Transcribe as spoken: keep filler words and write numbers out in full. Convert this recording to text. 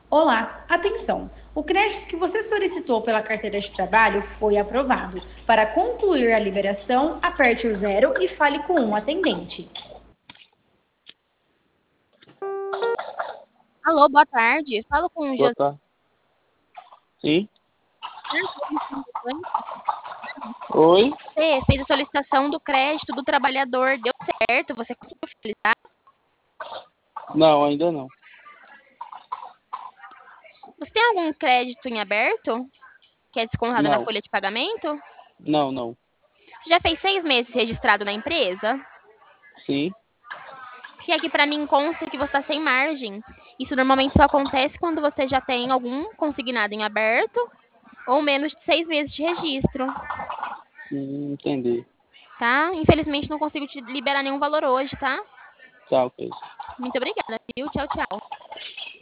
Olá, atenção! O crédito que você solicitou pela carteira de trabalho foi aprovado. Para concluir a liberação, aperte o zero e fale com um atendente. Alô, boa tarde. Falo com o Boa José. tarde. Sim. Oi? Você fez a solicitação do crédito do trabalhador. Deu certo? Você conseguiu finalizar? Não, ainda não. Você tem algum crédito em aberto? Que é descontado na Não, folha de pagamento? não, não. Você já fez seis meses registrado na empresa? Sim. Porque aqui para mim consta que você está sem margem. Isso normalmente só acontece quando você já tem algum consignado em aberto ou menos de seis meses de registro, Hum, entendi. tá? Infelizmente não consigo te liberar nenhum valor hoje, tá? Tá, ok. Muito obrigada, viu? Tchau, tchau.